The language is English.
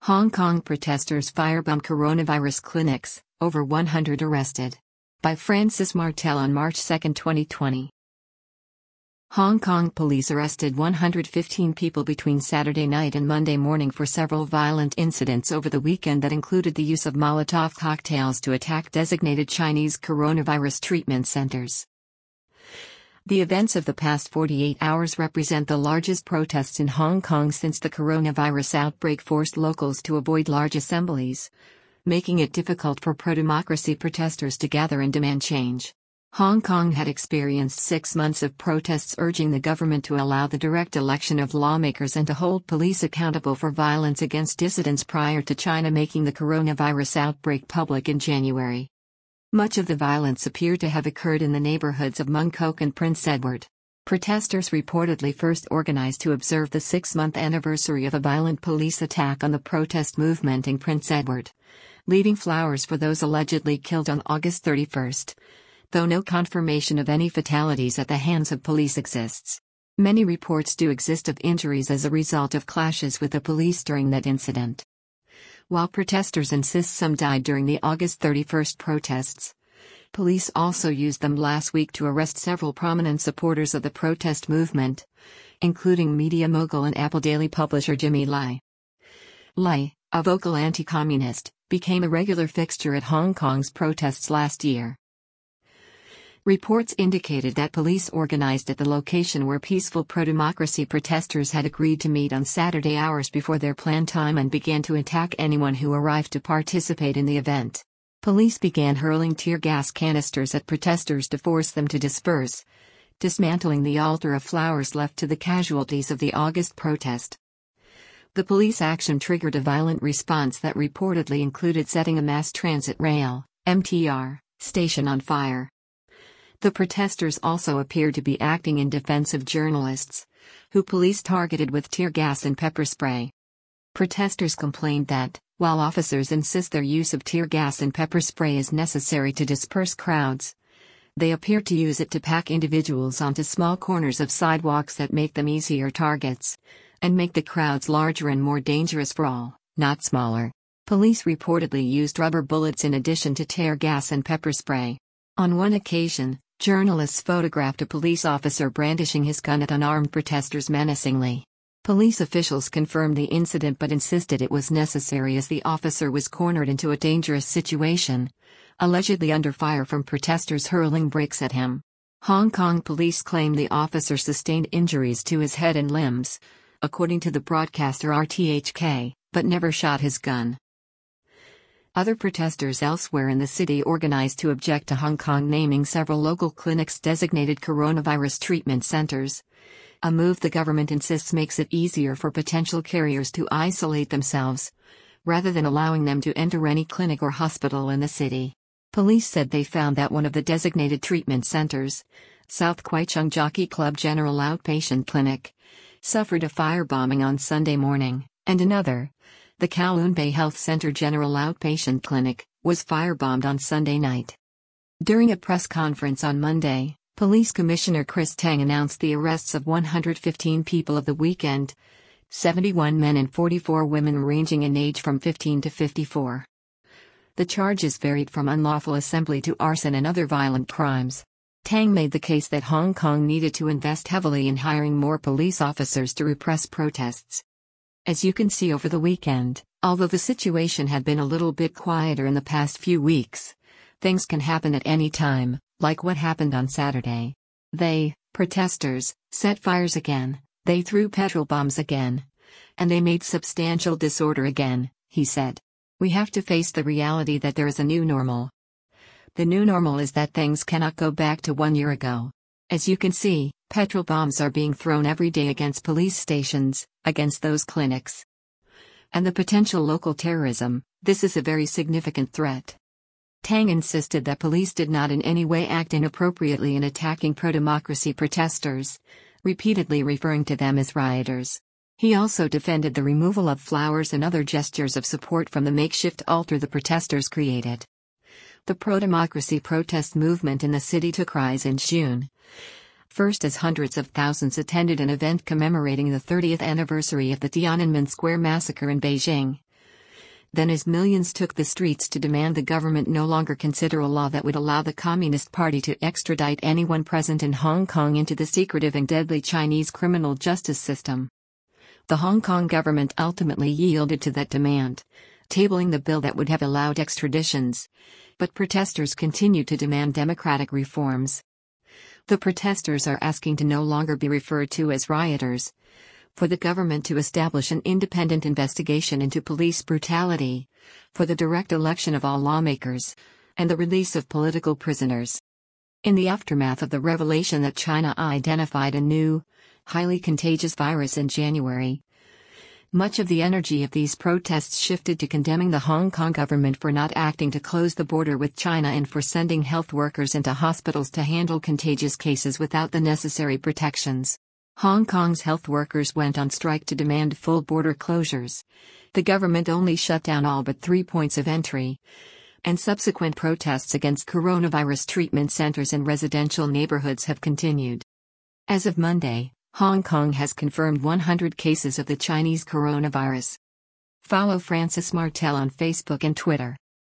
Hong Kong protesters firebomb coronavirus clinics, over 100 arrested. By Francis Martel on March 2, 2020. Hong Kong police arrested 115 people between Saturday night and Monday morning for several violent incidents over the weekend that included the use of Molotov cocktails to attack designated Chinese coronavirus treatment centers. The events of the past 48 hours represent the largest protests in Hong Kong since the coronavirus outbreak forced locals to avoid large assemblies, making it difficult for pro-democracy protesters to gather and demand change. Hong Kong had experienced 6 months of protests urging the government to allow the direct election of lawmakers and to hold police accountable for violence against dissidents prior to China making the coronavirus outbreak public in January. Much of the violence appeared to have occurred in the neighborhoods of Mung Kok and Prince Edward. Protesters reportedly first organized to observe the 6-month anniversary of a violent police attack on the protest movement in Prince Edward, leaving flowers for those allegedly killed on August 31, though no confirmation of any fatalities at the hands of police exists. Many reports do exist of injuries as a result of clashes with the police during that incident. While protesters insist some died during the August 31 protests, police also used them last week to arrest several prominent supporters of the protest movement, including media mogul and Apple Daily publisher Jimmy Lai. Lai, a vocal anti-communist, became a regular fixture at Hong Kong's protests last year. Reports indicated that police organized at the location where peaceful pro-democracy protesters had agreed to meet on Saturday hours before their planned time and began to attack anyone who arrived to participate in the event. Police began hurling tear gas canisters at protesters to force them to disperse, dismantling the altar of flowers left to the casualties of the August protest. The police action triggered a violent response that reportedly included setting a mass transit rail, MTR, station on fire. The protesters also appeared to be acting in defense of journalists, who police targeted with tear gas and pepper spray. Protesters complained that, while officers insist their use of tear gas and pepper spray is necessary to disperse crowds, they appear to use it to pack individuals onto small corners of sidewalks that make them easier targets, and make the crowds larger and more dangerous for all, not smaller. Police reportedly used rubber bullets in addition to tear gas and pepper spray. On one occasion, journalists photographed a police officer brandishing his gun at unarmed protesters menacingly. Police officials confirmed the incident but insisted it was necessary as the officer was cornered into a dangerous situation, allegedly under fire from protesters hurling bricks at him. Hong Kong police claim the officer sustained injuries to his head and limbs, according to the broadcaster RTHK, but never shot his gun. Other protesters elsewhere in the city organized to object to Hong Kong naming several local clinics designated coronavirus treatment centers, a move the government insists makes it easier for potential carriers to isolate themselves, rather than allowing them to enter any clinic or hospital in the city. Police said they found that one of the designated treatment centers, South Kwai Chung Jockey Club General Outpatient Clinic, suffered a firebombing on Sunday morning, and another, the Kowloon Bay Health Center General Outpatient Clinic, was firebombed on Sunday night. During a press conference on Monday, Police Commissioner Chris Tang announced the arrests of 115 people of the weekend, 71 men and 44 women ranging in age from 15 to 54. The charges varied from unlawful assembly to arson and other violent crimes. Tang made the case that Hong Kong needed to invest heavily in hiring more police officers to repress protests. As you can see over the weekend, although the situation had been a little bit quieter in the past few weeks, things can happen at any time, like what happened on Saturday. Protesters, set fires again, they threw petrol bombs again. And they made substantial disorder again, he said. We have to face the reality that there is a new normal. The new normal is that things cannot go back to 1 year ago. As you can see, petrol bombs are being thrown every day against police stations, against those clinics. And the potential local terrorism, this is a very significant threat. Tang insisted that police did not in any way act inappropriately in attacking pro-democracy protesters, repeatedly referring to them as rioters. He also defended the removal of flowers and other gestures of support from the makeshift altar the protesters created. The pro-democracy protest movement in the city took rise in June. First as hundreds of thousands attended an event commemorating the 30th anniversary of the Tiananmen Square massacre in Beijing, then as millions took the streets to demand the government no longer consider a law that would allow the Communist Party to extradite anyone present in Hong Kong into the secretive and deadly Chinese criminal justice system. The Hong Kong government ultimately yielded to that demand, tabling the bill that would have allowed extraditions. But protesters continue to demand democratic reforms. The protesters are asking to no longer be referred to as rioters, for the government to establish an independent investigation into police brutality, for the direct election of all lawmakers, and the release of political prisoners. In the aftermath of the revelation that China identified a new, highly contagious virus in January, much of the energy of these protests shifted to condemning the Hong Kong government for not acting to close the border with China and for sending health workers into hospitals to handle contagious cases without the necessary protections. Hong Kong's health workers went on strike to demand full border closures. The government only shut down all but 3 points of entry. And subsequent protests against coronavirus treatment centers in residential neighborhoods have continued. As of Monday, Hong Kong has confirmed 100 cases of the Chinese coronavirus. Follow Francis Martel on Facebook and Twitter.